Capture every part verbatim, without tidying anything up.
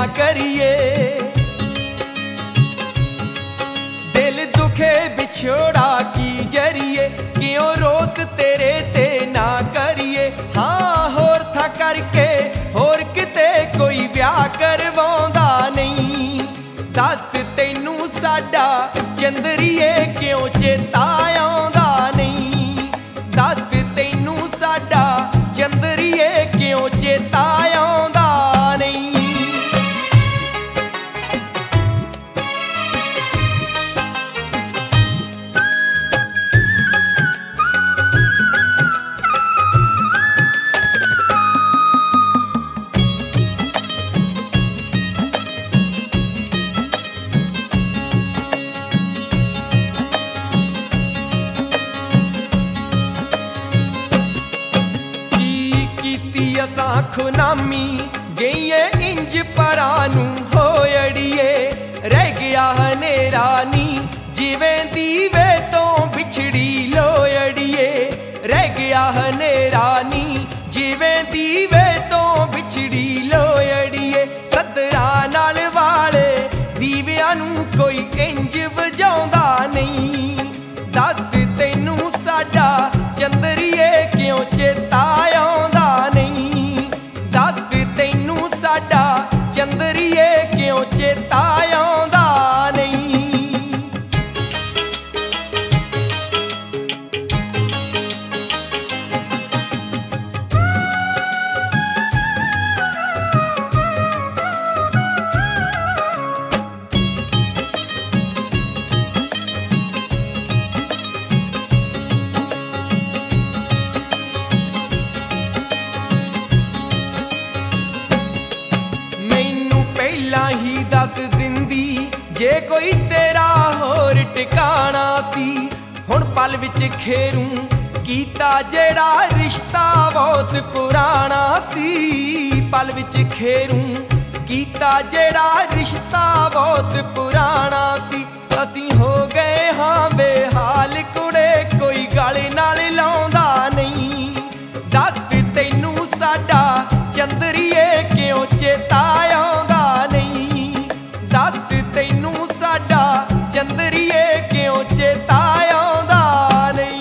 करिए। दिल दुखे विछोड़ा की जरिए, क्यों रोस तेरे ते ना करिए। हाँ होर था करके होर किते कोई ब्याह करवाउंदा नहीं। दस तैनू साडा चंदरीए क्यों चेता आउंदा नहीं। दस तैनू साडा चंदरीए क्यों चेता आउंदा नहीं। खुनामी गईए इंज परानू हो अड़िए। रह गया हनेरा नी जिवें दीवे तो बिछड़ी लो अड़िए। रह गया हनेरा नी जिवें दीवे तो बिछड़ी लो अड़िए। सदरा नाल वाले दीवियां नू कोई इंज वजाउंदा नहीं। दस तैनू साडा चंदरीए क्यों चेता आउंदा नहीं। दस तैनू साडा चंदरीए क्यों चेता आउंदा नहीं। ही दस दिंदी जे कोई तेरा होर टिकाना सी। हुण पल विच खेरूं कीता जेड़ा रिश्ता बहुत पुराना सी। पल विच खेरूं कीता जेड़ा रिश्ता बहुत पुराना सी। असीं हो गए हां बेहाल कुड़े कोई गल नाल लाउंदा नहीं। दस तैनू साडा चंदरीए क्यों चेता आउंदा नहीं। दस तैनू साडा चंदरीए क्यों चेता आउंदा नहीं।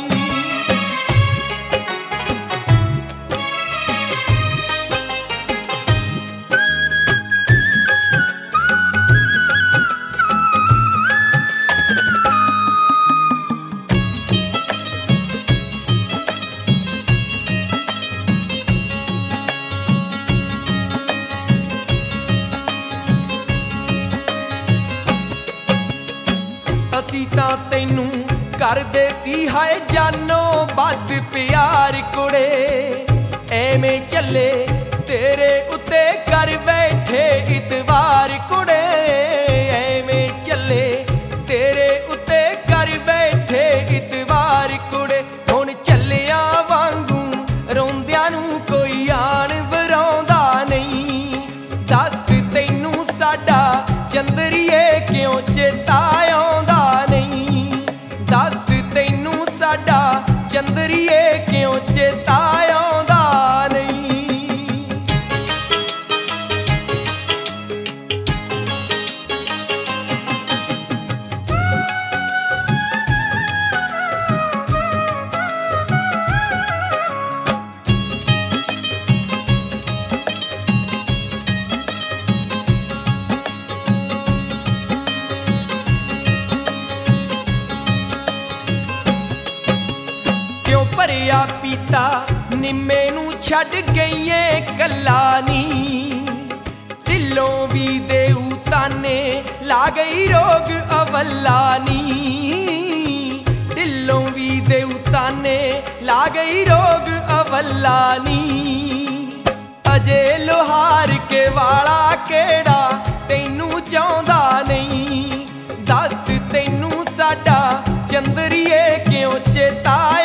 असीं तां तैनू करदे सी हाय जानो बद प्यार कुड़े। एवें चले तेरे उत्ते कर बैठे इतवार कुड़े। एवें चले तेरे उत्ते कर बैठे इतवार कुड़े। हुण चलिया वांगू रोंदियां नू कोई आण वराउंदा नहीं। दस तैनू साडा चंदरीए क्यों चेता आउंदा नहीं। दस तैनू साडा चंदरीए क्यों चेता आउंदा नहीं। भरिया पीता निम्मे नू छड़ गईए कला नी। दिलों भी देऊ ताने ला गई रोग अवला नी। दिलों भी देऊ ताने ला गई रोग अवला नी। अजे लोहार के वाला केड़ा तैनू चाहुंदा नहीं। दस तैनू साडा चंदरीए क्यों चेता